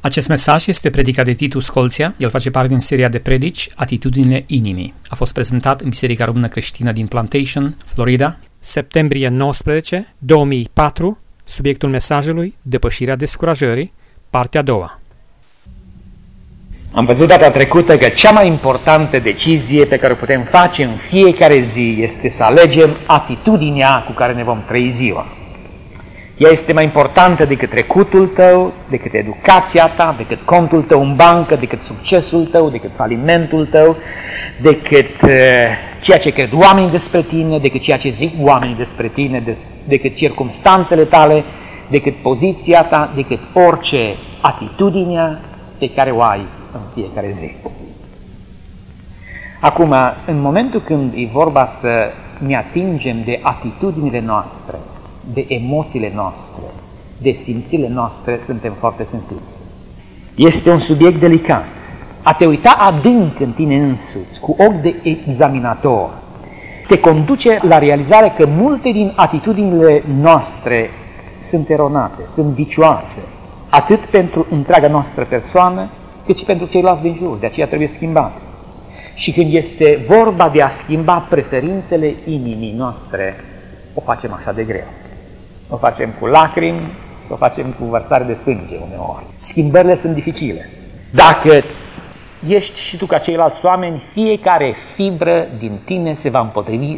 Acest mesaj este predicat de Titu Scolția, el face parte din seria de predici Atitudinile Inimii. A fost prezentat în Biserica Română Creștină din Plantation, Florida, septembrie 19, 2004, subiectul mesajului Depășirea descurajării, partea a doua. Am văzut data trecută că cea mai importantă decizie pe care o putem face în fiecare zi este să alegem atitudinea cu care ne vom trăi ziua. Ea este mai importantă decât trecutul tău, decât educația ta, decât contul tău în bancă, decât succesul tău, decât falimentul tău, decât ceea ce cred oamenii despre tine, decât ceea ce zic oamenii despre tine, decât circumstanțele tale, decât poziția ta, decât orice atitudine pe care o ai în fiecare zi. Acum, în momentul când e vorba să ne atingem de atitudinile noastre, de emoțiile noastre, de simțirile noastre, suntem foarte sensibili. Este un subiect delicat. A te uita adânc în tine însuți, cu ochi de examinator, te conduce la realizarea că multe din atitudinile noastre sunt eronate, sunt vicioase, atât pentru întreaga noastră persoană, cât și pentru ceilalți din jur, de aceea trebuie schimbate. Și când este vorba de a schimba preferințele inimii noastre, o facem așa de greu. O facem cu lacrimi, o facem cu vărsare de sânge uneori. Schimbările sunt dificile. Dacă ești și tu ca ceilalți oameni, fiecare fibră din tine se va împotrivi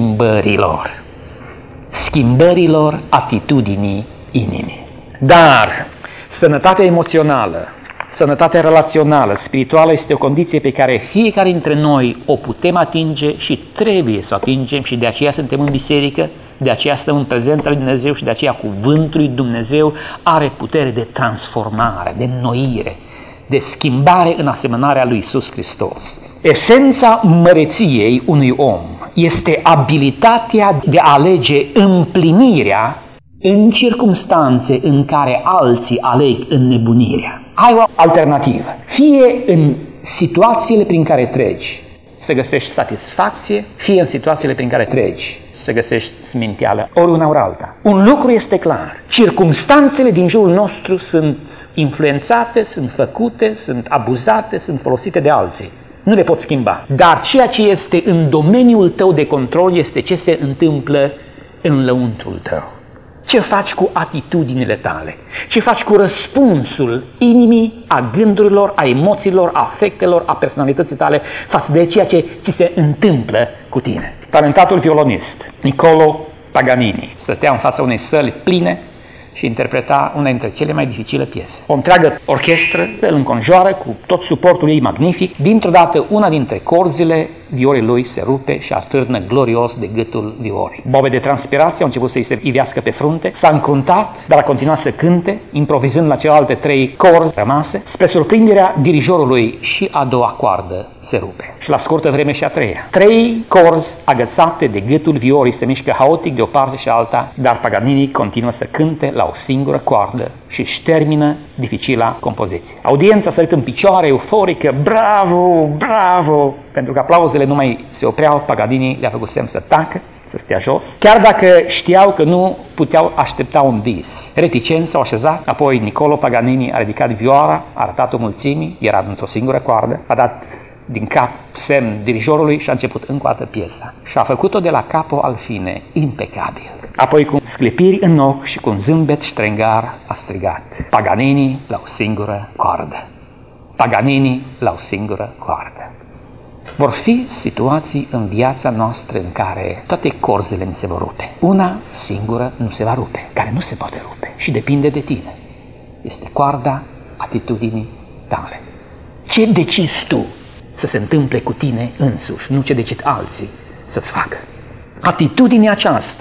schimbărilor atitudinii inimii. Dar sănătatea emoțională, sănătatea relațională, spirituală este o condiție pe care fiecare dintre noi o putem atinge și trebuie să o atingem și de aceea suntem în biserică, de aceea stăm în prezența lui Dumnezeu și de aceea cuvântul lui Dumnezeu are putere de transformare, de înnoire, de schimbare în asemănarea lui Iisus Hristos. Esența măreției unui om este abilitatea de a alege împlinirea în circumstanțe în care alții aleg înnebunirea. Ai o alternativă. Fie în situațiile prin care treci să găsești satisfacție, fie în situațiile prin care treci să găsești sminteală, ori una ori alta. Un lucru este clar. Circumstanțele din jurul nostru sunt influențate, sunt făcute, sunt abuzate, sunt folosite de alții. Nu le poți schimba. Dar ceea ce este în domeniul tău de control este ce se întâmplă în lăuntrul tău. Ce faci cu atitudinile tale? Ce faci cu răspunsul inimii, a gândurilor, a emoțiilor, a afectelor, a personalității tale față de ceea ce ți se întâmplă cu tine? Talentatul violonist Niccolo Paganini stătea în fața unei săli pline și interpreta una dintre cele mai dificile piese. O întreagă orchestră îl înconjoară cu tot suportul ei magnific. Dintr-o dată, una dintre corzile violei lui se rupe și atârnă glorios de gâtul violei. Bobe de transpirație au început să-i se ivească pe frunte, s-a încruntat, dar a continuat să cânte, improvizând la celelalte 3 corzi rămase. Spre surprinderea dirijorului, și a doua coardă se rupe. Și la scurtă vreme și a treia. 3 corzi agățate de gâtul violei se mișcă haotic de o parte și alta, dar Paganini continuă să cânte la o singură coardă și își termină dificila compoziție. Audiența sărit în picioare, euforică, bravo, bravo! Pentru că aplauzele nu mai se opreau, Paganini le-a făcut semn să tacă, să stea jos, chiar dacă știau că nu puteau aștepta un bis. Reticenți s-au așezat, apoi Niccolo Paganini a ridicat vioara, a arătat-o mulțimii, era într-o singură coardă, a dat din cap semn dirijorului și a început încă o dată piesa. Și a făcut-o de la capo al fine, impecabil. Apoi cu sclipiri în ochi și cu un zâmbet ștrengar a strigat: Paganini la o singură coardă. Paganini la o singură coardă. Vor fi situații în viața noastră în care toate corzile ne se vor rupe. Una singură nu se va rupe, care nu se poate rupe și depinde de tine. Este coarda atitudinii tale. Ce decizi tu să se întâmple cu tine însuși, nu ce decid alții să-ți facă? Atitudinea aceasta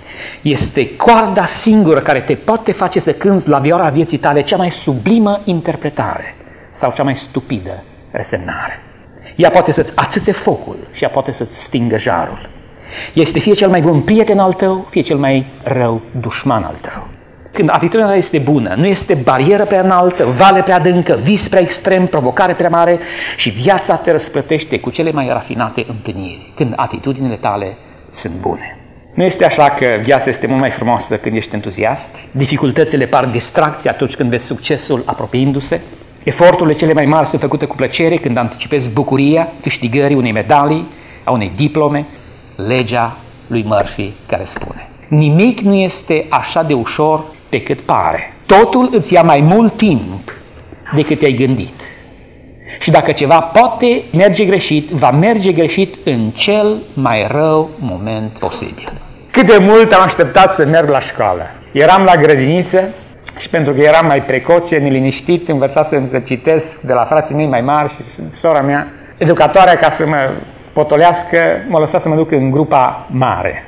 este coarda singură care te poate face să cânți la vioara vieții tale cea mai sublimă interpretare sau cea mai stupidă resemnare. Ea poate să-ți ațâțe focul și ea poate să-ți stingă jarul. Este fie cel mai bun prieten al tău, fie cel mai rău dușman al tău. Când atitudinea este bună, nu este barieră prea înaltă, vale prea adâncă, vis prea extrem, provocare prea mare și viața te răsplătește cu cele mai rafinate împliniri, când atitudinile tale sunt bune. Nu este așa că viața este mult mai frumoasă când ești entuziast, dificultățile par distracție atunci când vezi succesul apropiindu-se, eforturile cele mai mari sunt făcute cu plăcere când anticipezi bucuria câștigării unei medalii, a unei diplome, legea lui Murphy care spune: nimic nu este așa de ușor pe cât pare. Totul îți ia mai mult timp decât te-ai gândit. Și dacă ceva poate merge greșit, va merge greșit în cel mai rău moment posibil. Cât de mult am așteptat să merg la școală. Eram la grădiniță și pentru că eram mai precoce, neliniștit, învățasem să citesc de la frații mei mai mari și sora mea. Educatoarea, ca să mă potolească, m-a lăsat să mă duc în grupa mare.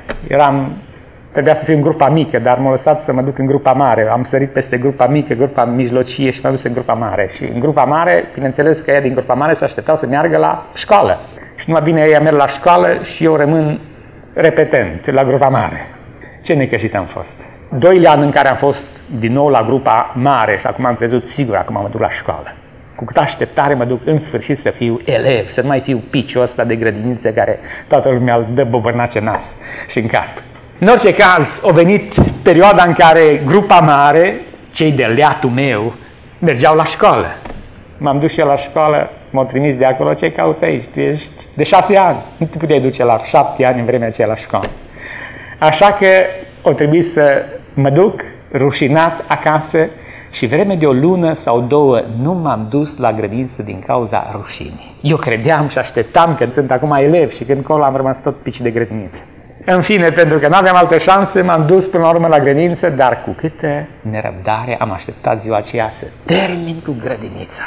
Trebuia să fiu în grupa mică, dar m-a lăsat să mă duc în grupa mare. Am sărit peste grupa mică, grupa mijlocie și m-am dus în grupa mare. Și în grupa mare, bineînțeles că ea din grupa mare se așteptau să meargă la școală. Și numai bine ea merg la școală și eu rămân repetent la grupa mare. Ce necăjit am fost. 2 ani în care am fost din nou la grupa mare și acum am crezut sigur, acum mă duc la școală. Cu câtă așteptare mă duc în sfârșit să fiu elev, să nu mai fiu piciul ăsta de grădiniță care toată lumea îl dă bobărnace nas și în cap. În orice caz, a venit perioada în care grupa mare, cei de leatul meu, mergeau la școală. M-am dus și eu la școală, m-au trimis de acolo: ce cauți aici? Tu ești de 6 ani, nu te puteai duce la 7 ani în vremea aceea la școală. Așa că o trebuie să mă duc rușinat acasă și vreme de 1 lună sau 2 nu m-am dus la grădință din cauza rușinii. Eu credeam și așteptam că sunt acum elev și când colo am rămas tot pici de grădiniță. În fine, pentru că nu aveam altă șansă, m-am dus până la urmă la grădință, dar cu câtă nerăbdare am așteptat ziua aceea să termin cu grădinița.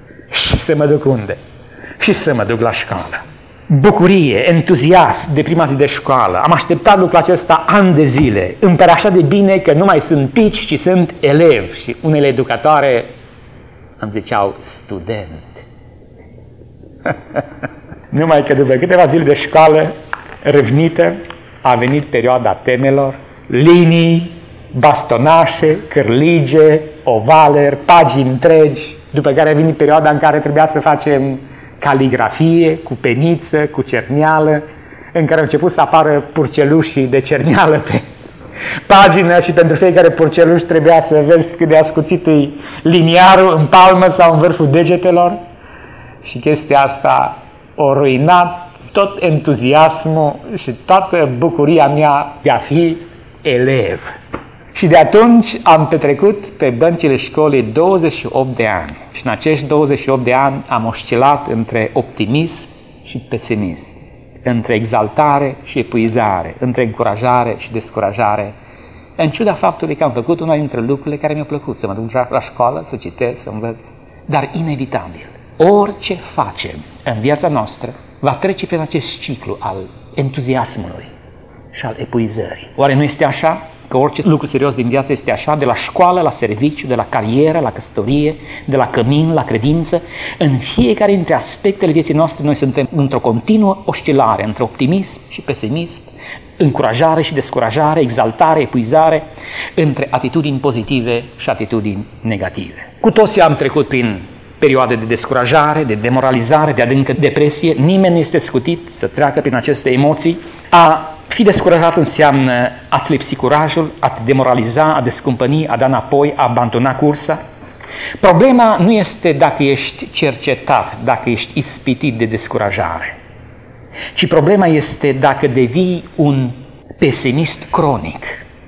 Și să mă duc unde? Și să mă duc la școală. Bucurie, entuziasm de prima zi de școală. Am așteptat lucrul acesta ani de zile. Îmi pare așa de bine că nu mai sunt pici, ci sunt elevi. Și unele educatoare îmi ziceau student. Numai că după câteva zile de școală râvnită, a venit perioada temelor, linii, bastonașe, cârlige, ovaleri, pagini întregi, după care a venit perioada în care trebuia să facem caligrafie, cu peniță, cu cerneală, în care au început să apară purcelușii de cerneală pe pagină și pentru fiecare purceluș trebuia să vezi cât de ascuțit e liniarul în palmă sau în vârful degetelor. Și chestia asta o ruinat tot entuziasmul și toată bucuria mea de a fi elev. Și de atunci am petrecut pe băncile școlii 28 de ani. Și în acești 28 de ani am oscilat între optimism și pesimism, între exaltare și epuizare, între încurajare și descurajare, în ciuda faptului că am făcut una dintre lucrurile care mi-au plăcut, să mă duc la școală, să citesc, să învăț, dar inevitabil. Orice facem în viața noastră va trece prin acest ciclu al entuziasmului și al epuizării. Oare nu este așa? Că orice lucru serios din viață este așa, de la școală la serviciu, de la carieră la căsătorie, de la cămin la credință. În fiecare dintre aspectele vieții noastre noi suntem într-o continuă oscilare între optimism și pesimism, încurajare și descurajare, exaltare, epuizare, între atitudini pozitive și atitudini negative. Cu toții am trecut prin perioade de descurajare, de demoralizare, de adâncă depresie. Nimeni nu este scutit să treacă prin aceste emoții. A fi descurajat înseamnă a-ți lipsi curajul, a te demoraliza, a descumpăni, a da înapoi, a abandona cursa. Problema nu este dacă ești cercetat, dacă ești ispitit de descurajare, ci problema este dacă devii un pesimist cronic,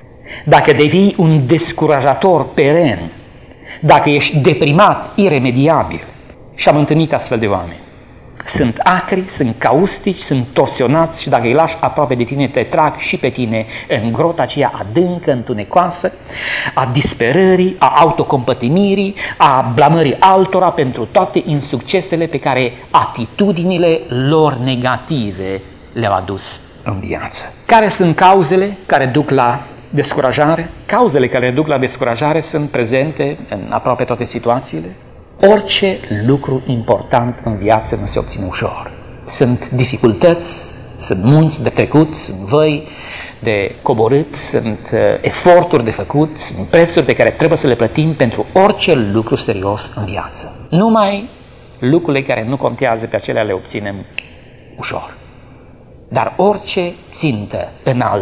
dacă devii un descurajator peren, dacă ești deprimat iremediabil. Și am întâlnit astfel de oameni. Sunt acri, sunt caustici, sunt torsionați și dacă îi lași aproape de tine, te trag și pe tine în grota aceea adâncă, întunecoasă, a disperării, a autocompătimirii, a blamării altora pentru toate insuccesele pe care atitudinile lor negative le-au adus în viață. Care sunt cauzele care duc la descurajare? Cauzele care duc la descurajare sunt prezente în aproape toate situațiile. Orice lucru important în viață nu se obține ușor. Sunt dificultăți, sunt munți de trecut, sunt văi de coborât, sunt eforturi de făcut, sunt prețuri pe care trebuie să le plătim pentru orice lucru serios în viață. Numai lucrurile care nu contează, pe acelea le obținem ușor. Dar orice țintă înaltă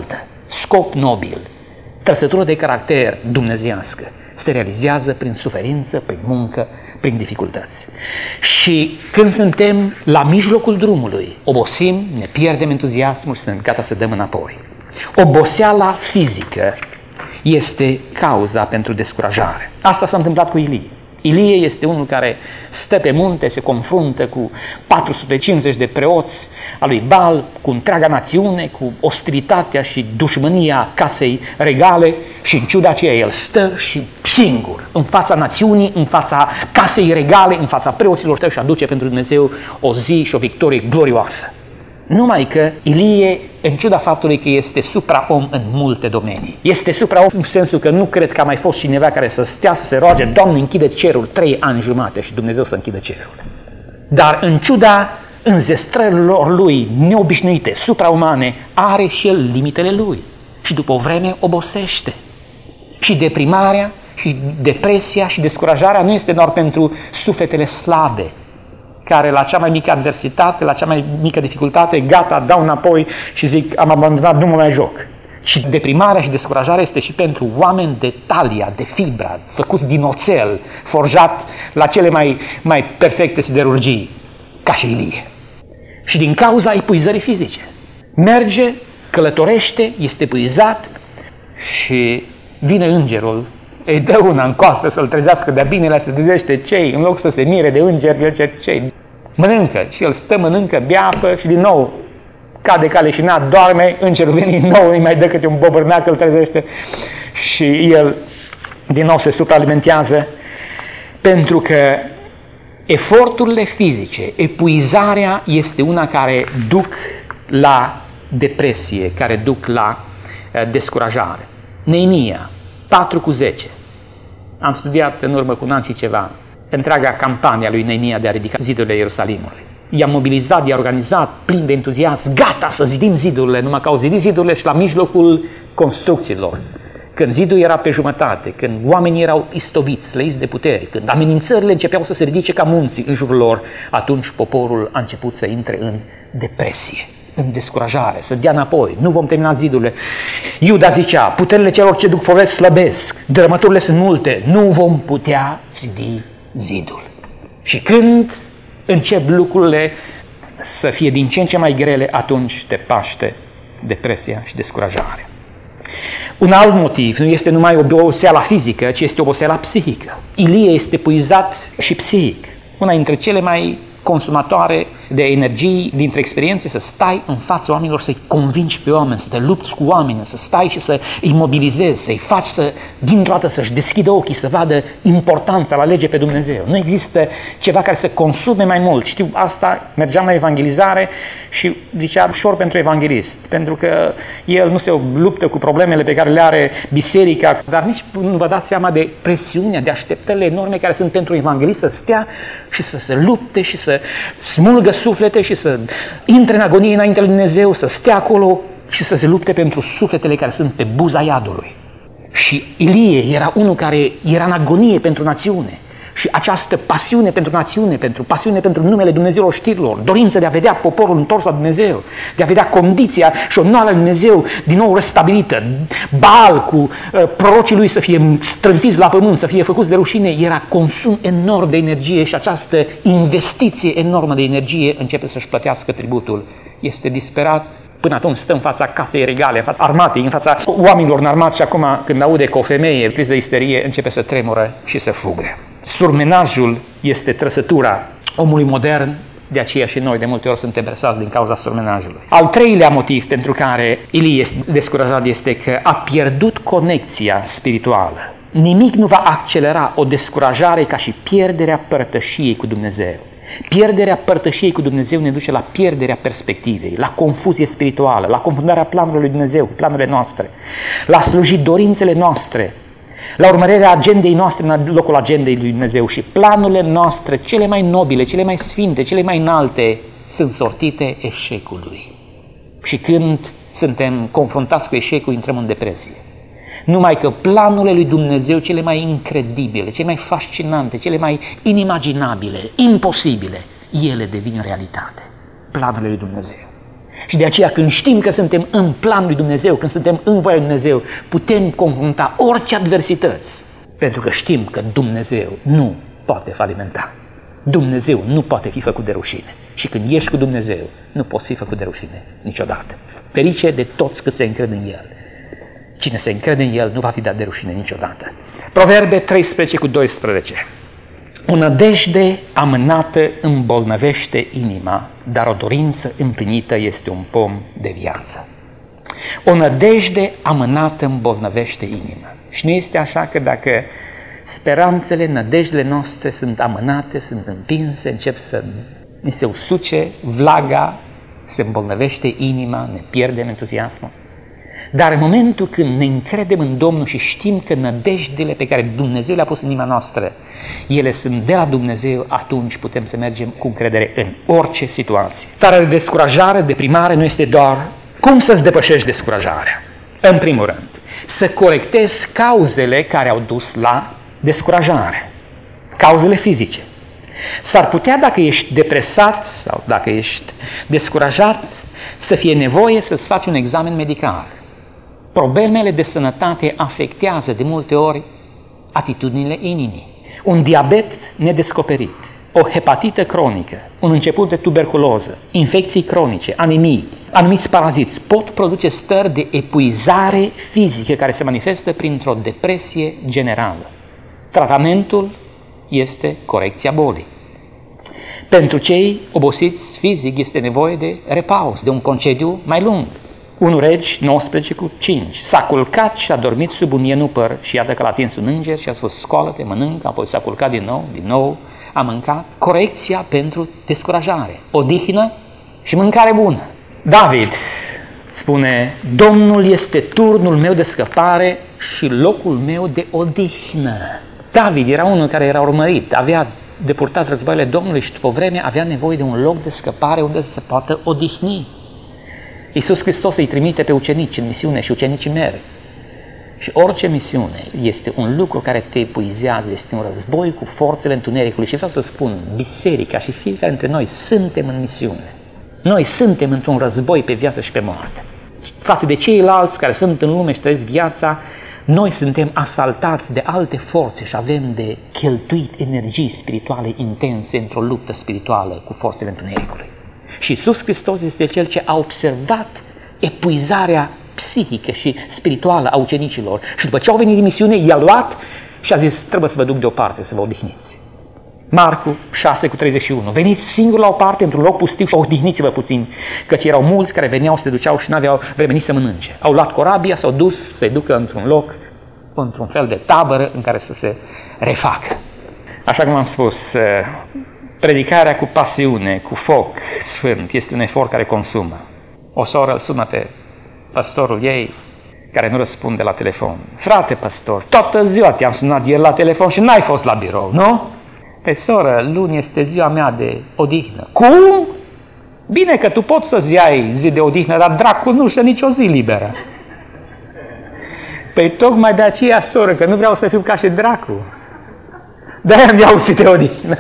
scop nobil, trăsătură de caracter dumnezeiască, se realizează prin suferință, prin muncă, prin dificultăți. Și când suntem la mijlocul drumului, obosim, ne pierdem entuziasmul și suntem gata să dăm înapoi. Oboseala fizică este cauza pentru descurajare. Asta s-a întâmplat cu Ilie. Ilie este unul care stă pe munte, se confruntă cu 450 de preoți a lui Baal, cu întreaga națiune, cu ostilitatea și dușmânia casei regale și în ciuda aceea el stă și singur, în fața națiunii, în fața casei regale, în fața preoților tăi și aduce pentru Dumnezeu o zi și o victorie glorioasă. Numai că Ilie, în ciuda faptului că este supraom în multe domenii, este supraom în sensul că nu cred că a mai fost cineva care să stea să se roage, Doamne, închide cerul 3 ani jumate și Dumnezeu să închidă cerul. Dar în ciuda înzestrărilor lui neobișnuite, supraumane, are și el limitele lui și după o vreme obosește. Și deprimarea și depresia și descurajarea nu este doar pentru sufletele slabe, care la cea mai mică adversitate, la cea mai mică dificultate, gata, dau înapoi și zic, am abandonat, nu mă mai joc. Și deprimarea și descurajarea este și pentru oameni de talia, de fibra, făcuți din oțel, forjat la cele mai perfecte siderurgii, ca și Ilie. Și din cauza epuizării fizice. Merge, călătorește, este epuizat și vine îngerul, îi dă una în coastă să-l trezească de-a binelea, se trezește cei, în loc să se mire de îngeri, el zice cei, mănâncă. Și el stă, mănâncă, bea apă și din nou cade ca leșinat, doarme, îngerul vine din nou, îi mai dă câte un bobârnac, îl trezește și el din nou se supraalimentează, pentru că eforturile fizice, epuizarea este una care duc la depresie, care duc la descurajare. Neemia 4:10. Am studiat în urmă cu un an și ceva întreaga campanie a lui Neemia de a ridica zidurile Ierusalimului. I-a mobilizat, i-a organizat, plin de entuziasm, gata să zidim zidurile, numai că au zidit zidurile și la mijlocul construcțiilor. Când zidul era pe jumătate, când oamenii erau istoviți, slăiți de puteri, când amenințările începeau să se ridice ca munții în jurul lor, atunci poporul a început să intre în depresie, în descurajare, să dea înapoi, nu vom termina zidurile. Iuda zicea, puterile celor ce duc povesti slăbesc, dărâmăturile sunt multe, nu vom putea zidi zidul. Și când încep lucrurile să fie din ce în ce mai grele, atunci te paște depresia și descurajarea. Un alt motiv nu este numai oboseala fizică, ci este oboseala psihică. Ilie este epuizat și psihic. Una dintre cele mai consumatoare de energii dintre experiențe, să stai în fața oamenilor, să-i convingi pe oameni, să te lupți cu oameni, să stai și să îi mobilizezi, să-i faci să, dintr-o dată, să-și deschidă ochii, să vadă importanța la lege pe Dumnezeu. Nu există ceva care să consume mai mult. Știu asta, mergeam la evangelizare și zicea ușor pentru evanghelist, pentru că el nu se luptă cu problemele pe care le are biserica, dar nici nu vă dați seama de presiunea, de așteptările enorme care sunt pentru evanghelist să stea și să se lupte și să smulgă suflete și să intre în agonie înainte lui Dumnezeu, să stea acolo și să se lupte pentru sufletele care sunt pe buza iadului. Și Ilie era unul care era în agonie pentru națiune. Și această pasiune pentru națiune, pasiune pentru numele Dumnezeilor știrilor, dorință de a vedea poporul întors la Dumnezeu, de a vedea condiția și onoarea lui Dumnezeu din nou restabilită, Baal cu prorocii lui să fie strântiți la pământ, să fie făcuți de rușine, era consum enorm de energie și această investiție enormă de energie începe să-și plătească tributul. Este disperat. Până atunci stă în fața casei regale, în fața armatei, în fața oamenilor înarmați și acum când aude că o femeie priză de isterie începe să tremură și să fugă. Surmenajul este trăsătura omului modern, de aceea și noi de multe ori suntem versați din cauza surmenajului. Al treilea motiv pentru care Ilie este descurajat este că a pierdut conexia spirituală. Nimic nu va accelera o descurajare ca și pierderea părtășiei cu Dumnezeu. Pierderea părtășiei cu Dumnezeu ne duce la pierderea perspectivei, la confuzie spirituală, la confundarea planurilor lui Dumnezeu cu planurile noastre, la sluji dorințele noastre, la urmărirea agendei noastre în locul agendei lui Dumnezeu și planurile noastre cele mai nobile, cele mai sfinte, cele mai înalte sunt sortite eșecului. Și când suntem confruntați cu eșecul, intrăm în depresie. Numai că planurile lui Dumnezeu cele mai incredibile, cele mai fascinante, cele mai inimaginabile, imposibile, ele devin realitate. Planurile lui Dumnezeu. Și de aceea când știm că suntem în planul lui Dumnezeu, când suntem în voia lui Dumnezeu, putem confrunta orice adversități. Pentru că știm că Dumnezeu nu poate falimenta. Dumnezeu nu poate fi făcut de rușine. Și când ești cu Dumnezeu, nu poți fi făcut de rușine niciodată. Ferice de toți cât se încred în El. Cine se încrede în El nu va fi dat de rușine niciodată. Proverbe 13:12. O nădejde amânată îmbolnăvește inima, dar o dorință împlinită este un pom de viață. O nădejde amânată îmbolnăvește inima. Și nu este așa că dacă speranțele, nădejdele noastre sunt amânate, sunt împinse, încep să ni se usuce vlaga, se îmbolnăvește inima, ne pierdem entuziasmul. Dar în momentul când ne încredem în Domnul și știm că nădejdele pe care Dumnezeu le-a pus în inima noastră, ele sunt de la Dumnezeu, atunci putem să mergem cu încredere în orice situație. Starea de descurajare, deprimare, nu este doar cum să-ți depășești descurajarea. În primul rând, să corectezi cauzele care au dus la descurajare, cauzele fizice. S-ar putea, dacă ești depresat sau dacă ești descurajat, să fie nevoie să-ți faci un examen medical. Problemele de sănătate afectează de multe ori atitudinile inimii. Un diabet nedescoperit, o hepatită cronică, un început de tuberculoză, infecții cronice, anemii, anumiți paraziți pot produce stări de epuizare fizică care se manifestă printr-o depresie generală. Tratamentul este corecția bolii. Pentru cei obosiți fizic este nevoie de repaus, de un concediu mai lung. 1 Regi 19:5. S-a culcat și a dormit sub un ienupăr și iată că l-a atins un înger și a spus: scoală-te, mănâncă, apoi s-a culcat din nou a mâncat. Corecția pentru descurajare, odihnă și mâncare bună. David spune: Domnul este turnul meu de scăpare și locul meu de odihnă. David era unul care era urmărit, avea de purtat războaiele Domnului și după vreme avea nevoie de un loc de scăpare unde să se poată odihni. Iisus Hristos îi trimite pe ucenici în misiune și ucenicii merg. Și orice misiune este un lucru care te epuizează, este un război cu forțele întunericului. Și vreau să spun, biserica și fiecare dintre noi suntem în misiune. Noi suntem într-un război pe viață și pe moarte. Față de ceilalți care sunt în lume și trăiesc viața, noi suntem asaltați de alte forțe și avem de cheltuit energii spirituale intense într-o luptă spirituală cu forțele întunericului. Și Iisus Hristos este Cel ce a observat epuizarea psihică și spirituală a ucenicilor. Și după ce au venit din misiune, i-a luat și a zis: trebuie să vă duc deoparte, să vă odihniți. Marcu 6:31. Veniți singuri la o parte, într-un loc pustiu și odihniți-vă puțin, căci erau mulți care veneau, se duceau și n-aveau vreme nici să mănânce. Au luat corabia, s-au dus să-i ducă într-un loc, într-un fel de tabără în care să se refacă. Așa cum am spus, predicarea cu pasiune, cu foc sfânt, este un efort care consumă. O soră îl sună pe pastorul ei, care nu răspunde la telefon. Frate pastor, toată ziua te-am sunat ieri la telefon și n-ai fost la birou, nu? Pe soră, luni este ziua mea de odihnă. Cum? Bine că tu poți să-ți iai zi de odihnă, dar dracul nu știe nicio zi liberă. Păi tocmai de aceea, soră, că nu vreau să fiu ca și dracul. De-aia îmi iau zi de odihnă.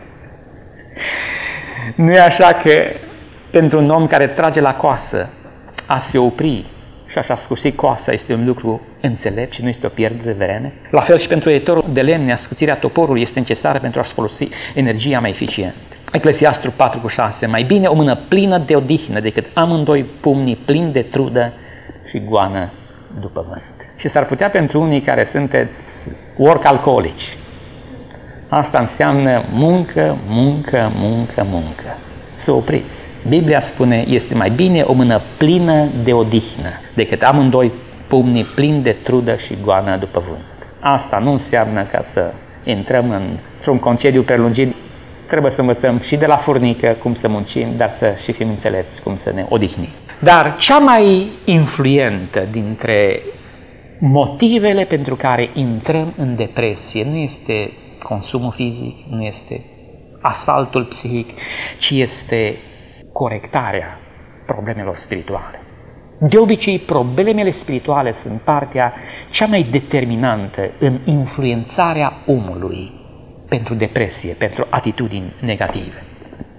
Nu e așa că pentru un om care trage la coasă a se opri și a scusi coasa este un lucru înțelept și nu este o pierdere de vreme? La fel și pentru etorul de lemne, ascuțirea toporului este necesară pentru a-și folosi energia mai eficient. Eclesiastru 4:6. Mai bine o mână plină de odihnă decât amândoi pumnii plini de trudă și goană după vânt. Și s-ar putea pentru unii care sunteți workaholici. Asta înseamnă muncă, muncă, muncă, muncă. Să opriți. Biblia spune, este mai bine o mână plină de odihnă decât amândoi pumnii plini de trudă și goană după vânt. Asta nu înseamnă ca să intrăm într-un concediu prelungit. Trebuie să învățăm și de la furnică cum să muncim, dar să și fim înțelepți cum să ne odihnim. Dar cea mai influentă dintre motivele pentru care intrăm în depresie nu este consumul fizic, nu este asaltul psihic, ci este corectarea problemelor spirituale. De obicei, problemele spirituale sunt partea cea mai determinantă în influențarea omului pentru depresie, pentru atitudini negative.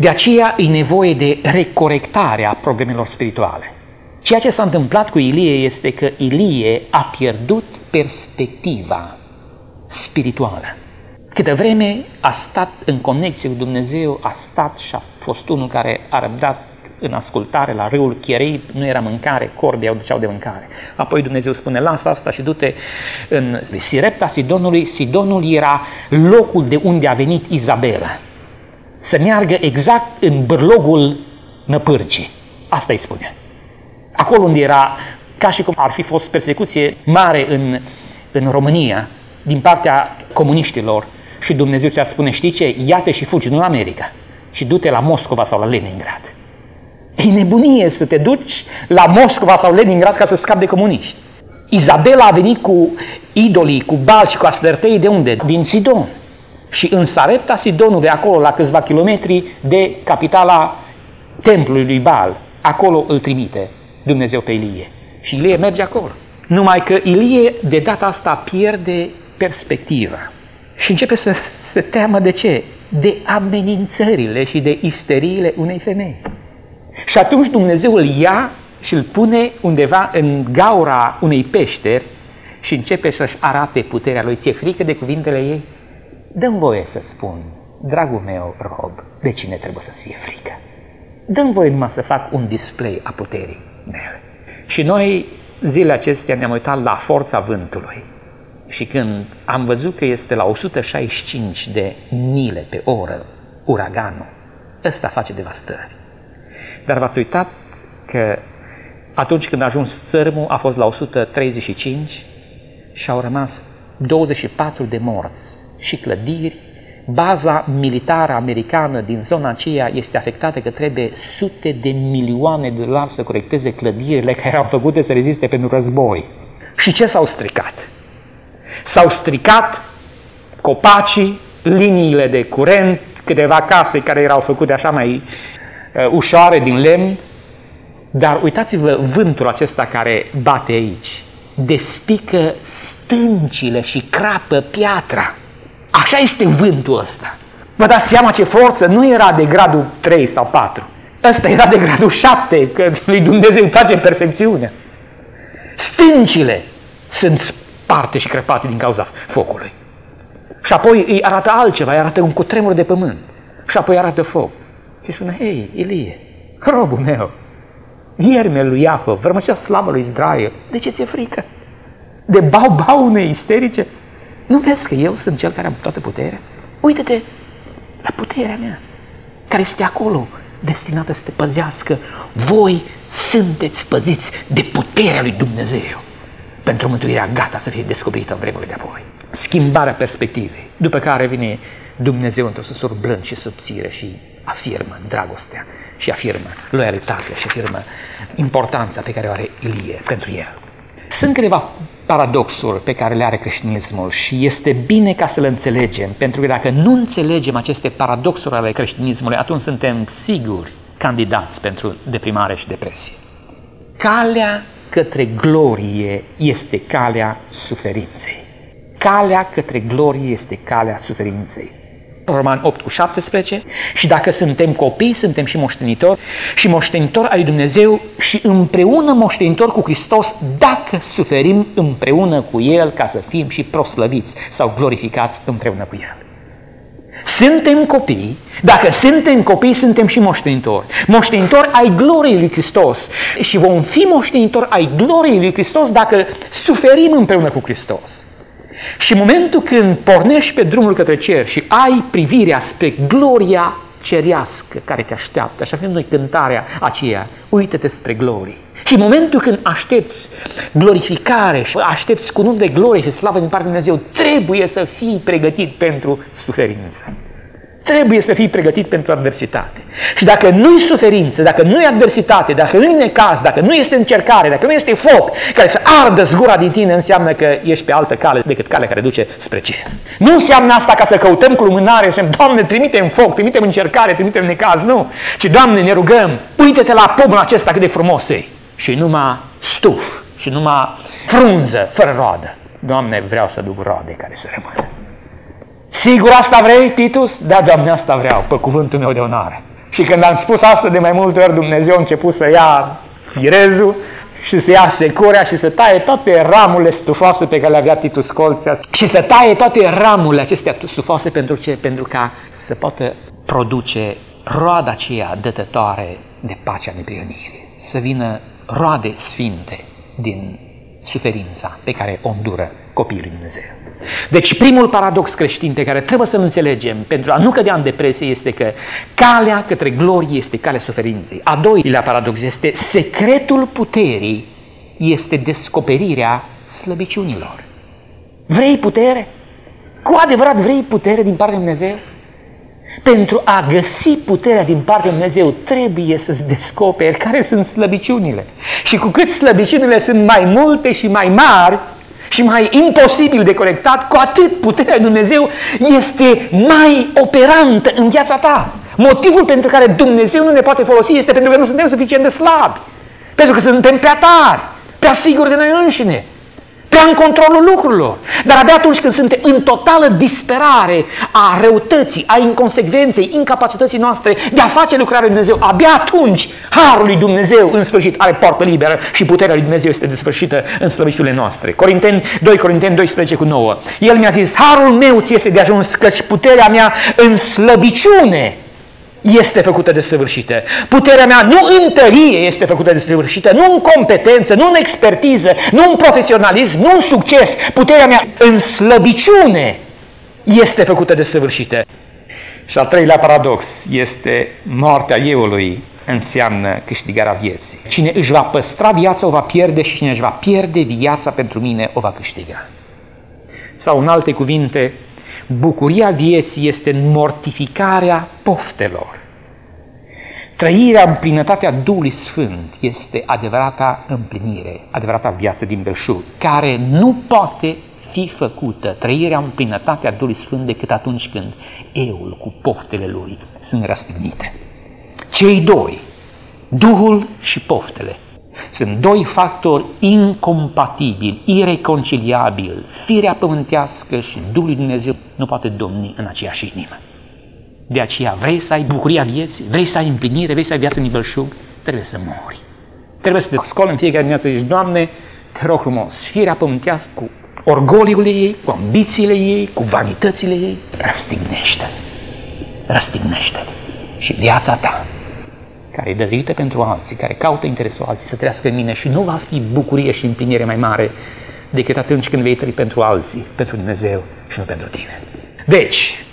De aceea e nevoie de recorectare a problemelor spirituale. Ceea ce s-a întâmplat cu Ilie este că Ilie a pierdut perspectiva spirituală. Câtă vreme a stat în conexie cu Dumnezeu, a stat și a fost unul care a răbdat în ascultare la râul Cherei, nu era mâncare, corbii au duceau de mâncare. Apoi Dumnezeu spune, lasă asta și du-te în Sirepta Sidonului. Sidonul era locul de unde a venit Izabela. Să meargă exact în bârlogul năpârcii. Asta îi spune. Acolo unde era, ca și cum ar fi fost persecuție mare în România, din partea comuniștilor, și Dumnezeu ți-ar spune, știi ce, ia-te și fugi, nu în America, și du-te la Moscova sau la Leningrad. E nebunie să te duci la Moscova sau Leningrad ca să scapi de comuniști. Izabela a venit cu idolii, cu Baal și cu Astertei de unde? Din Sidon. Și în Sarepta Sidonului, acolo la câțiva kilometri de capitala templului lui Baal, acolo îl trimite Dumnezeu pe Ilie. Și Ilie merge acolo. Numai că Ilie de data asta pierde perspectiva și începe să se teamă de ce? De amenințările și de isteriile unei femei. Și atunci Dumnezeu îl ia și îl pune undeva în gaura unei peșteri și începe să-și arate puterea lui. Ți-e frică de cuvintele ei? Dă-mi voie să spun, dragul meu rob, de cine trebuie să-ți fie frică? Dă-mi voie numai să fac un display a puterii mele. Și noi zilele acestea ne-am uitat la forța vântului și când am văzut că este la 165 de mile pe oră uraganul, ăsta face devastări. Dar v-ați uitat că atunci când a ajuns țărmul a fost la 135 și au rămas 24 de morți și clădiri. Baza militară americană din zona aceea este afectată că trebuie sute de milioane de dolari să corecteze clădirile care erau făcute să reziste pentru război. Și ce s-au stricat? S-au stricat copacii, liniile de curent, câteva case care erau făcute așa mai ușoare din lemn, dar uitați-vă vântul acesta care bate aici, despică stâncile și crapă piatra. Așa este vântul ăsta. Vă dați seama ce forță? Nu era de gradul 3 sau 4. Ăsta era de gradul 7, că lui Dumnezeu îi place perfecțiunea. Stâncile sunt sparte și crăpate din cauza focului. Și apoi îi arată altceva, îi arată un cutremur de pământ. Și apoi arată foc. Și spune, hei, Ilie, robul meu, ierme lui Iacov, vrămăcea slavă lui Israel, de ce ți-e frică? De bau-baune isterice? Nu vezi că eu sunt cel care am toată puterea? Uită-te la puterea mea, care este acolo, destinată să te păzească. Voi sunteți păziți de puterea lui Dumnezeu pentru mântuirea gata să fie descoperită în vremurile de apoi. Schimbarea perspectivei, după care vine Dumnezeu într-o susur blând și subțire și afirmă dragostea și afirmă loialitatea și afirmă importanța pe care o are Ilie pentru el. Sunt câteva paradoxuri pe care le are creștinismul și este bine ca să le înțelegem, pentru că dacă nu înțelegem aceste paradoxuri ale creștinismului, atunci suntem siguri candidați pentru deprimare și depresie. Calea către glorie este calea suferinței. Calea către glorie este calea suferinței. Roman 8:17. Și dacă suntem copii, suntem și moștenitori, și moștenitori al lui Dumnezeu și împreună moștenitori cu Hristos, dacă suferim împreună cu El ca să fim și proslăviți sau glorificați împreună cu El. Suntem copii, dacă suntem copii, suntem și moștenitori. Moștenitori ai gloriei lui Hristos și vom fi moștenitori ai gloriei lui Hristos dacă suferim împreună cu Hristos. Și în momentul când pornești pe drumul către cer și ai privirea spre gloria cerească care te așteaptă, așa avem noi cântarea aceea, uită-te spre glorii. Și în momentul când aștepți glorificare și aștepți cununi de glorie și slavă din partea lui Dumnezeu, trebuie să fii pregătit pentru suferință. Trebuie să fii pregătit pentru adversitate. Și dacă nu-i suferință, dacă nu-i adversitate, dacă nu-i necaz, dacă nu este încercare, dacă nu este foc care să ardă zgura din tine, înseamnă că ești pe altă cale decât calea care duce spre cer. Nu înseamnă asta ca să căutăm cu lumânare și Doamne, trimite-mi foc, trimite-mi încercare, trimite-mi necaz, nu. Ci, Doamne, ne rugăm, uite-te la pomul acesta cât de frumos e. Și numai stuf, și numai frunză, fără roadă. Doamne, vreau să duc roade care să rămână. Sigur asta vrei, Titus? Da, Doamne, asta vreau, pe cuvântul meu de onoare. Și când am spus asta de mai multe ori, Dumnezeu a început să ia firezul și să ia securea și să taie toate ramurile stufoase pe care le avea Titus Scolția și să taie toate ramurile acestea stufoase pentru ce? Pentru ca să poată produce roada aceea dătătoare de pacea neprionirii. Să vină roade sfinte din suferința pe care o îndură copiii lui Dumnezeu. Deci primul paradox creștin pe care trebuie să-l înțelegem pentru a nu cădea în depresie este că calea către glorie este calea suferinței. A doilea paradox este secretul puterii este descoperirea slăbiciunilor. Vrei putere? Cu adevărat vrei putere din partea lui Dumnezeu? Pentru a găsi puterea din partea lui Dumnezeu trebuie să-ți descoperi care sunt slăbiciunile. Și cu cât slăbiciunile sunt mai multe și mai mari și mai imposibil de corectat, cu atât puterea lui Dumnezeu este mai operantă în viața ta. Motivul pentru care Dumnezeu nu ne poate folosi este pentru că nu suntem suficient de slabi. Pentru că suntem prea tari, prea siguri de noi înșine, prea în controlul lucrurilor. Dar abia atunci când suntem în totală disperare a răutății, a inconsecvenței, incapacității noastre de a face lucrarea lui Dumnezeu, abia atunci Harul lui Dumnezeu în sfârșit are poartă liberă și puterea lui Dumnezeu este desfășurată în slăbiciunile noastre. 2 Corinteni 12:9. El mi-a zis, Harul meu ți este de ajuns, căci puterea mea în slăbiciune este făcută desăvârșită. Puterea mea nu în tărie este făcută desăvârșită, nu în competență, nu în expertiză, nu în profesionalism, nu în succes. Puterea mea în slăbiciune este făcută desăvârșită. Și al treilea paradox este moartea euului înseamnă câștigarea vieții. Cine își va păstra viața o va pierde și cine își va pierde viața pentru mine o va câștiga. Sau în alte cuvinte, bucuria vieții este în mortificarea poftelor. Trăirea în plinătatea Duhului Sfânt este adevărata împlinire, adevărata viață din belșug, care nu poate fi făcută, trăirea în plinătatea Duhului Sfânt, decât atunci când eul cu poftele lui sunt răstignite. Cei doi, Duhul și poftele, sunt doi factori incompatibili, ireconciliabili. Firea pământească și Duhul lui Dumnezeu nu poate domni în aceeași inimă. De aceea vrei să ai bucuria vieții, vrei să ai împlinire, vrei să ai viață în belșug, trebuie să mori. Trebuie să te scoli în fiecare dimineață și zici, Doamne, te rog frumos, firea pământească cu orgoliul ei, cu ambițiile ei, cu vanitățile ei, răstignește-le. Și viața ta, care e dăruită pentru alții, care caută interesul alții să trăiască în mine și nu va fi bucurie și împlinire mai mare decât atunci când vei trăi pentru alții, pentru Dumnezeu și nu pentru tine. Deci,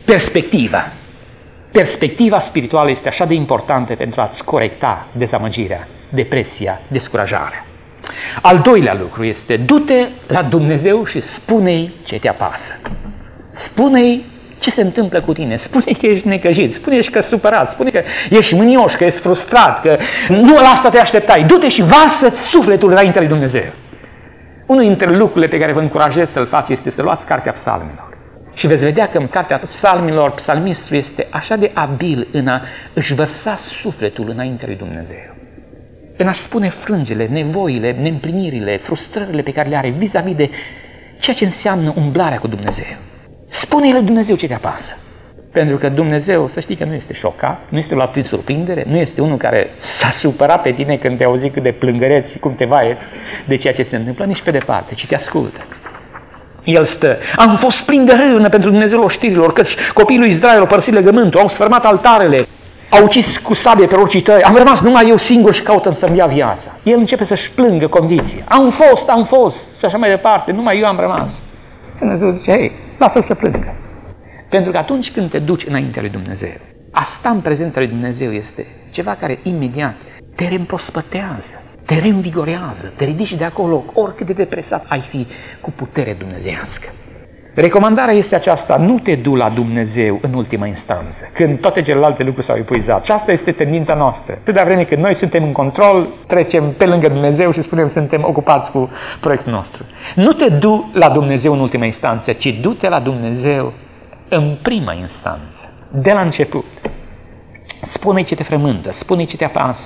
perspectiva spirituală este așa de importantă pentru a-ți corecta dezamăgirea, depresia, descurajarea. Al doilea lucru este, du-te la Dumnezeu și spune-i ce te apasă. Spune-i ce se întâmplă cu tine, spune că ești necăjit, spune că ești supărat, spune că ești mânioș, că ești frustrat, că nu la asta te așteptai. Du-te și varsă-ți sufletul înaintea lui Dumnezeu. Unul dintre lucrurile pe care vă încurajez să-l faci este să luați cartea Psalmilor. Și veți vedea că în cartea Psalmilor, psalmistul este așa de abil în a își vărsa sufletul înaintea lui Dumnezeu. În a spune frângele, nevoile, neîmplinirile, frustrările pe care le are vis-a-vis de ceea ce înseamnă umblarea cu Dumnezeu. Spune-i lui Dumnezeu ce te apasă. Pentru că Dumnezeu, să știi că nu este șocat, nu este luat prin surprindere, nu este unul care s-a supărat pe tine când te auzi cât de plângăreți și cum te vaieți de ceea ce se întâmplă, nici pe departe, ci te ascultă. El stă, am fost plin de râvnă pentru Dumnezeul oștirilor, căci copiii lui Israel au părăsit legământul, au sfărmat altarele, au ucis cu sabie pe oricii tăi, am rămas numai eu singur și caută să-mi ia viața. El începe să-și plângă condiția. Am fost și așa mai departe, numai eu am rămas. Dumnezeu zice, hei, lasă-l să plângă. Pentru că atunci când te duci înaintea lui Dumnezeu, a sta în prezența lui Dumnezeu este ceva care imediat te reîmprospătează, te reînvigorează, te ridici de acolo, oricât de depresat ai fi, cu putere dumnezeiască. Recomandarea este aceasta, nu te du la Dumnezeu în ultima instanță, când toate celelalte lucruri s-au epuizat. Și asta este tendința noastră. Totdeauna vreme când noi suntem în control, trecem pe lângă Dumnezeu și spunem suntem ocupați cu proiectul nostru. Nu te du la Dumnezeu în ultima instanță, ci du-te la Dumnezeu în prima instanță, de la început. Spune-i ce te frământă, spune-i ce te apasă.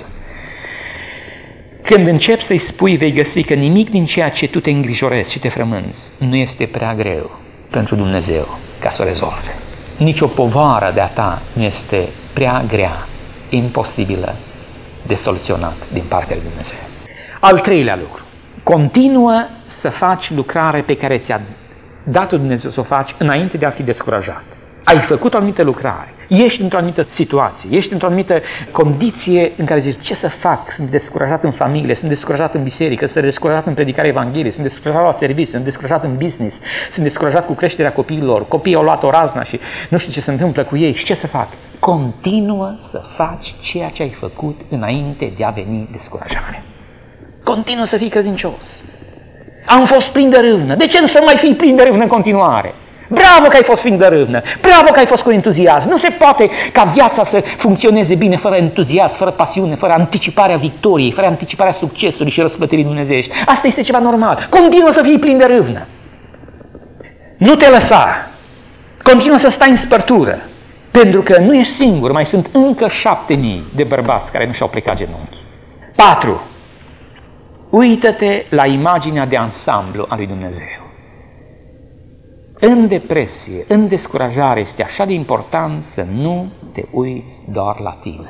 Când începi să-i spui, vei găsi că nimic din ceea ce tu te îngrijorezi și te frămânți nu este prea greu pentru Dumnezeu ca să o rezolve. Nici o povară de-a ta nu este prea grea imposibilă de soluționat din partea lui Dumnezeu. Al treilea lucru, continuă să faci lucrare pe care ți-a dat-o Dumnezeu să o faci înainte de a fi descurajat. Ai făcut o anumită lucrare, ești într-o anumită situație, ești într-o anumită condiție în care zici, ce să fac? Sunt descurajat în familie, sunt descurajat în biserică, sunt descurajat în predicarea Evangheliei, sunt descurajat la serviciu, sunt descurajat în business, sunt descurajat cu creșterea copiilor, copiii au luat o razna și nu știu ce se întâmplă cu ei și ce să fac? Continuă să faci ceea ce ai făcut înainte de a veni descurajare. Continuă să fii credincios. Am fost plin de râvnă. De ce nu să mai fii plin de râvnă în continuare? Bravo că ai fost plin de râvnă. Bravo că ai fost cu entuziasm. Nu se poate ca viața să funcționeze bine fără entuziasm, fără pasiune, fără anticiparea victoriei, fără anticiparea succesului și răsplătirii dumnezeiești. Asta este ceva normal. Continuă să fii plin de râvnă. Nu te lăsa. Continuă să stai în spărtură. Pentru că nu ești singur. Mai sunt încă 7.000 de bărbați care nu și-au plecat genunchi. 4. Uită-te la imaginea de ansamblu a lui Dumnezeu. În depresie, în descurajare, este așa de important să nu te uiți doar la tine.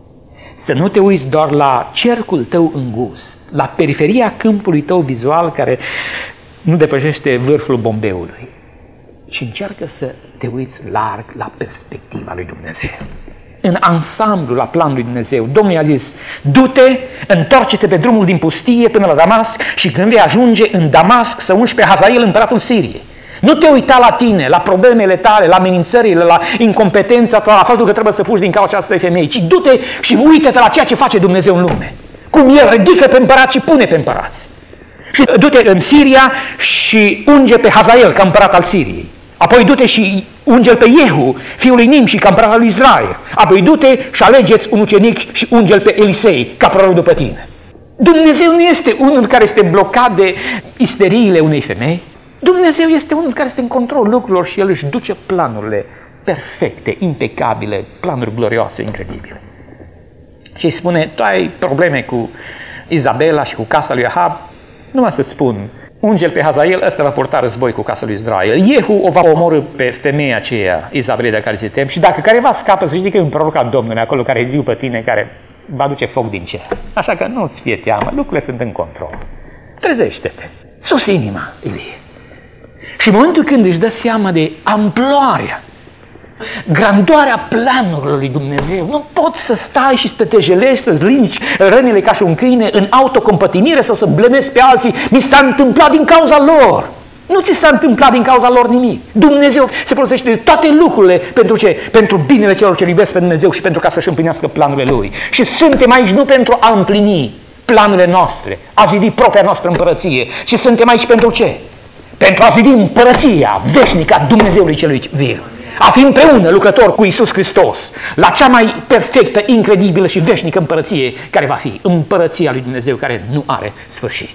Să nu te uiți doar la cercul tău îngust, la periferia câmpului tău vizual care nu depășește vârful bombeului, ci încearcă să te uiți larg la perspectiva lui Dumnezeu. În ansamblu, la planul lui Dumnezeu. Domnul i-a zis, du-te, întoarce-te pe drumul din pustie până la Damasc și când vei ajunge în Damasc să ungi pe Hazael, împăratul Siriei. Nu te uita la tine, la problemele tale, la amenințările, la incompetența ta, la faptul că trebuie să fugi din cauza acestei femei, ci du-te și uită-te la ceea ce face Dumnezeu în lume. Cum El ridică pe împărați și pune pe împărați. Și du-te în Siria și unge pe Hazael ca împărat al Siriei. Apoi du-te și unge-l pe Iehu, fiul lui Nimși, ca împărat al lui Israel. Apoi du-te și alegeți un ucenic și unge-l pe Elisei, ca proroc după tine. Dumnezeu nu este unul care este blocat de isteriile unei femei. Dumnezeu este unul care este în control lucrurilor și El își duce planurile perfecte, impecabile, planuri glorioase, incredibile. Și îi spune, tu ai probleme cu Izabela și cu casa lui Ahab? Numai să spun, unge-l pe Hazael, ăsta va purta război cu casa lui Israel. Iehu o va omorî pe femeia aceea, Izabela, de care se tem, și dacă careva scapă, să știi că e un proroc al Domnului acolo care e viu pe tine, care va duce foc din cer. Așa că nu-ți fie teamă, lucrurile sunt în control. Trezește-te, sus inima, Ilie. Și în momentul când își dă seama de amploarea, grandoarea planurilor lui Dumnezeu, nu poți să stai și să te jelești, să-ți lingi rănile ca și un câine în autocompătimire sau să blemezi pe alții. Mi s-a întâmplat din cauza lor. Nu ți s-a întâmplat din cauza lor nimic. Dumnezeu se folosește de toate lucrurile pentru ce? Pentru binele celor ce iubesc pe Dumnezeu și pentru ca să-și împlinească planurile Lui. Și suntem aici nu pentru a împlini planurile noastre, a zidi propria noastră împărăție, ci suntem aici pentru ce? Pentru a zidi împărăția veșnică a Dumnezeului celui viu. A fi împreună lucrător cu Iisus Hristos la cea mai perfectă, incredibilă și veșnică împărăție care va fi. Împărăția lui Dumnezeu care nu are sfârșit.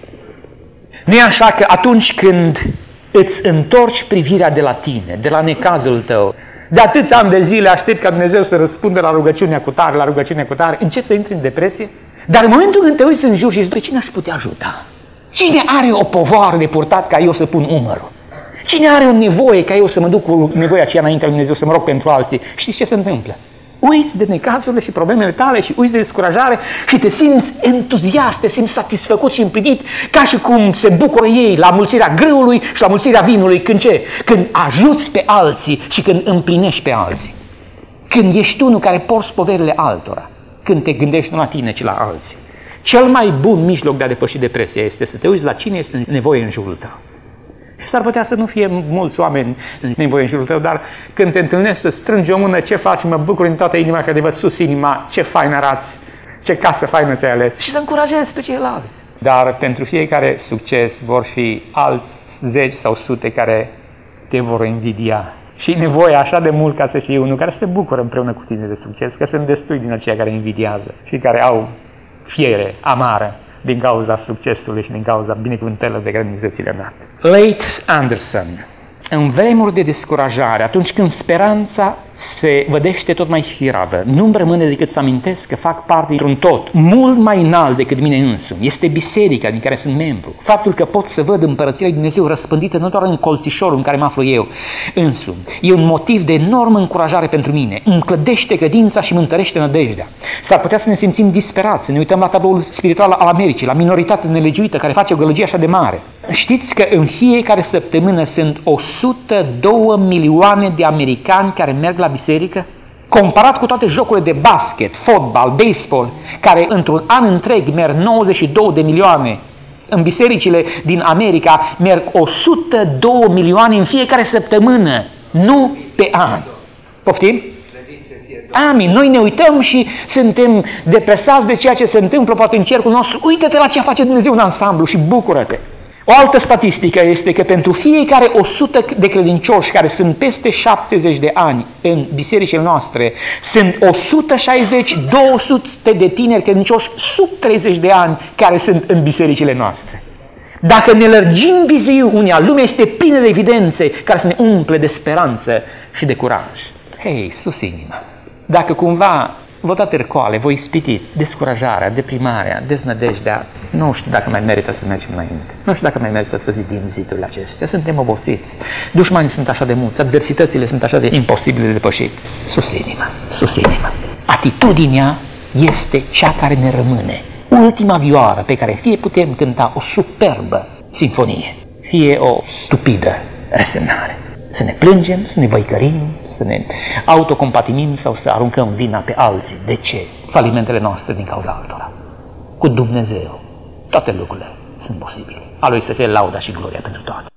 Nu e așa că atunci când îți întorci privirea de la tine, de la necazul tău, de atâția ani de zile aștept ca Dumnezeu să răspundă la rugăciunea cu tare, la rugăciunea cu tare, începi să intri în depresie? Dar în momentul când te uiți în jur și zici, pe cine aș putea ajuta? Cine are o povară de purtat ca eu să pun umărul? Cine are o nevoie ca eu să mă duc cu nevoia aceea înaintea lui Dumnezeu, să mă rog pentru alții? Știți ce se întâmplă? Uiți de necazurile și problemele tale și uiți de descurajare și te simți entuziast, te simți satisfăcut și împlinit, ca și cum se bucură ei la mulțirea grâului și la mulțirea vinului. Când ce? Când ajuți pe alții și când împlinești pe alții. Când ești unul care porți poverile altora. Când te gândești nu la tine, ci la alții. Cel mai bun mijloc de a depăși depresia este să te uiți la cine este nevoie în jurul tău. Și s-ar putea să nu fie mulți oameni nevoie în jurul tău, dar când te întâlnești să strângi o mână, ce faci? Mă bucur din toată inima că te văd sus inima, ce fain arăți, ce casă faină ți-ai ales. Și să încurajezi pe ceilalți. Dar pentru fiecare succes vor fi alți 10 sau sute care te vor invidia. Și nevoie așa de mult ca să fie unul care să te bucură împreună cu tine de succes, că sunt destui din aceia care invidiază și care au fiere amară din cauza succesului și din cauza binecuvântărilor de care Dumnezeu ți le-a dat. Leigh Anderson, în vremuri de descurajare, atunci când speranța se vădește tot mai firavă. Nu-mi rămâne decât să amintesc că fac parte dintr-un tot mult mai înalt decât mine însumi. Este biserica din care sunt membru. Faptul că pot să văd împărăția lui Dumnezeu răspândită nu doar în colțișorul în care mă aflu eu însumi. E un motiv de enormă încurajare pentru mine. Îmi clădește credința și îmi întărește nădejdea. S-ar putea să ne simțim disperați, să ne uităm la tabloul spiritual al Americii, la minoritatea nelegiuită care face o gălăgie așa de mare. Știți că în fiecare săptămână sunt 102 milioane de americani care merg la biserică? Comparat cu toate jocurile de basket, fotbal, baseball, care într-un an întreg merg 92 de milioane, în bisericile din America merg 102 milioane în fiecare săptămână, nu pe an. Poftim? Amin. Noi ne uităm și suntem depresați de ceea ce se întâmplă poate în cercul nostru. Uită-te la ce face Dumnezeu în ansamblu și bucură-te. O altă statistică este că pentru fiecare 100 de credincioși care sunt peste 70 de ani în bisericile noastre, sunt 160-200 de tineri credincioși sub 30 de ani care sunt în bisericile noastre. Dacă ne lărgim viziunea, lumea este plină de evidențe care să ne umple de speranță și de curaj. Hei, sus inima! Dacă cumva vă dați răcoale, vă ispitiți descurajarea, deprimarea, deznădejdea, nu știu dacă mai merită să mergem înainte. Nu știu dacă mai merită să zidim zidurile acestea. Suntem obosiți. Dușmanii sunt așa de mulți, adversitățile sunt așa de imposibile de depășit. Sus inima, sus inima. Atitudinea este cea care ne rămâne. Ultima vioară pe care fie putem cânta o superbă sinfonie, fie o stupidă resemnare. Să ne plângem, să ne văicărim, să ne autocompatimim sau să aruncăm vina pe alții. De ce? Falimentele noastre din cauza altora. Cu Dumnezeu toate lucrurile sunt posibile. A Lui să fie lauda și gloria pentru toate.